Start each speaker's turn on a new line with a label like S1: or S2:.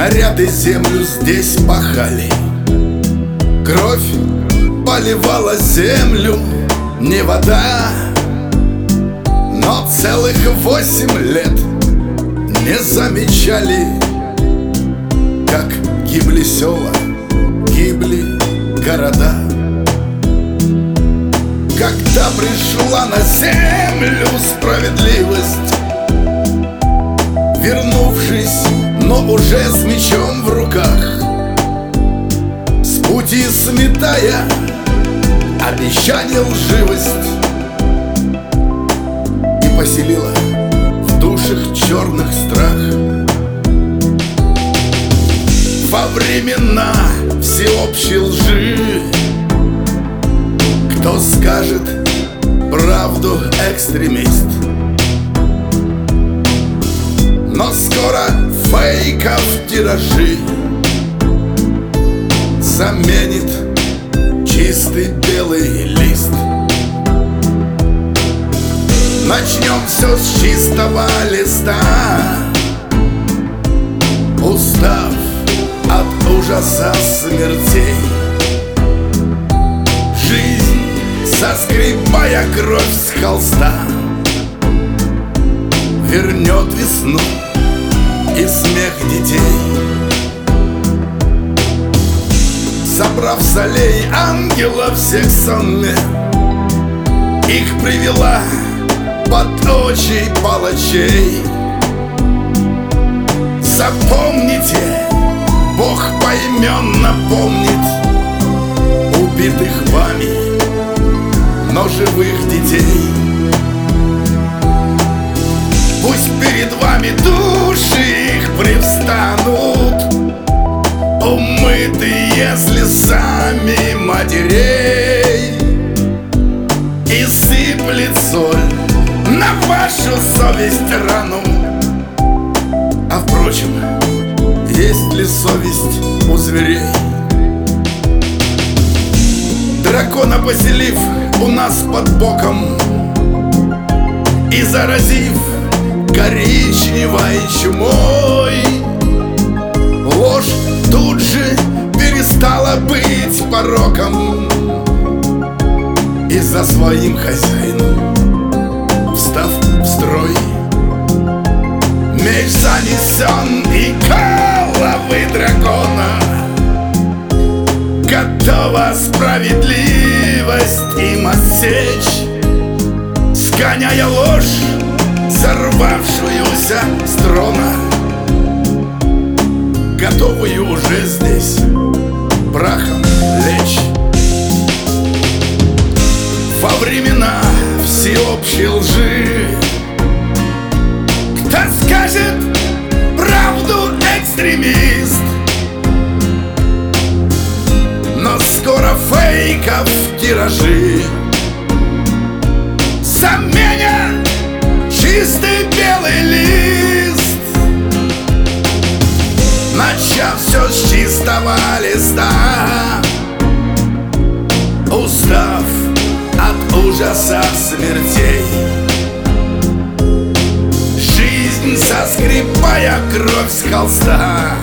S1: Наряды землю здесь пахали, кровь поливала землю, не вода. Но целых 8 лет не замечали, как гибли села, гибли города. Когда пришла на землю справедливость, вернувшись, но уже с мечом в руках, с пути сметая обещание лживость, и поселила в душах черных страх. Во времена всеобщей лжи кто скажет правду экстремист? Но скоро фейков тиражи заменит чистый белый лист. Начнем все с чистого листа, устав от ужаса смертей. Жизнь, соскребая кровь с холста, вернет весну и смех детей. Собрав солей ангелов всех сонных, их привела под очи палачей. Запомните, Бог поименно помнит убитых вами, но живых детей. Пусть перед вами души их привстанут, умытые слезами матерей, и сыплет соль на вашу совесть рану. А впрочем, есть ли совесть у зверей? Дракона поселив у нас под боком и заразив коричневой чумой, ложь тут же перестала быть пороком, и за своим хозяином, встав в строй, меч занесен, и головы дракона готова справедливость им отсечь, сгоняя ложь, сорвавшуюся с трона, готовую уже здесь прахом лечь. Во времена всеобщей лжи кто скажет правду экстремист? Но скоро фейков тиражи заменят чистый белый лист. Начав все с чистого листа, устав от ужаса смертей, жизнь, соскребая кровь с холста,